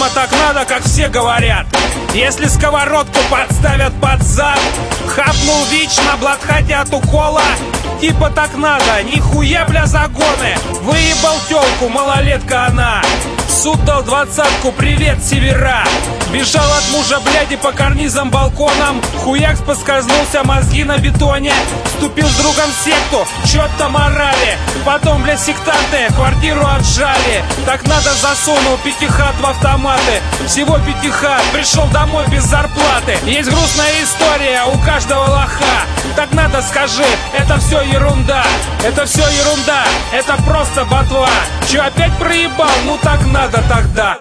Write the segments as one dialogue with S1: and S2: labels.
S1: Видимо, так надо, как все говорят. Если сковородку подставят под зад, хапнул ВИЧ, на блат хотят укола. Типа так надо, нихуя, бля, загоны. Выебал тёлку, малолетка она. Суд дал 20-ку, привет, севера. Бежал от мужа, бляди, по карнизам, балконам. Хуякс поскользнулся, мозги на бетоне. Вступил с другом в секту, чё-то морали. Потом, бля, сектанты квартиру отжали. Так надо, засунул пятихат в автоматы. Всего пятихат, пришел домой без зарплаты. Есть грустная история у каждого лоха. Так надо, скажи, это все ерунда. Это все ерунда, это просто ботва. Чё, опять проебал? Ну так надо тогда.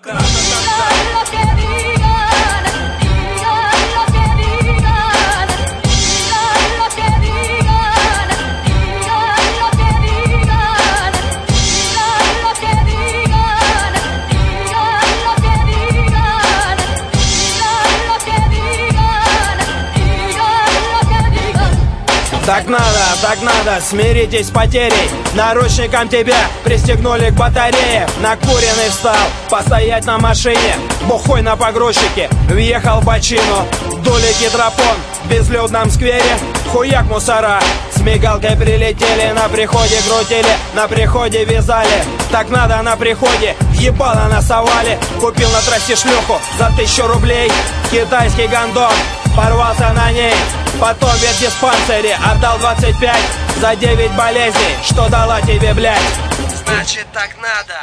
S2: Так надо, смиритесь с потерей. Наручником тебя пристегнули к батарее. Накуренный встал, постоять на машине. Бухой на погрузчике, въехал в бочину. Дули гидропон в безлюдном сквере. Хуяк мусора, с мигалкой прилетели. На приходе крутили, на приходе вязали. Так надо на приходе, ебало насовали. Купил на трассе шлюху за 1000 рублей. Китайский гондон, порвался на ней. Потом в ветдиспансере отдал 25 за 9 болезней, что дала тебе, блядь.
S3: Значит так надо.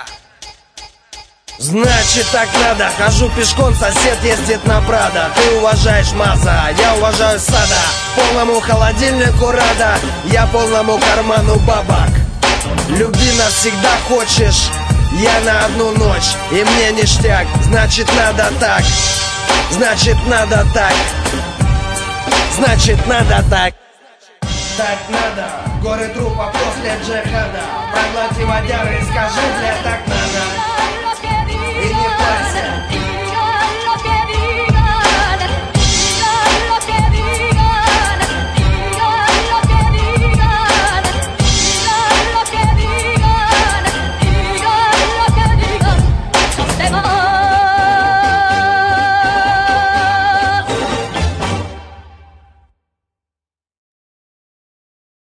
S3: Значит так надо. Хожу пешком, сосед ездит на Прадо. Ты уважаешь Маза, я уважаю Сада. Полному холодильнику рада, я полному карману бабак. Люби навсегда хочешь, я на одну ночь, и мне ништяк. Значит надо так. Значит надо так. Значит надо так. Так надо. Горы трупа после джихада. Проглоти водяры и скажи, бля, так надо.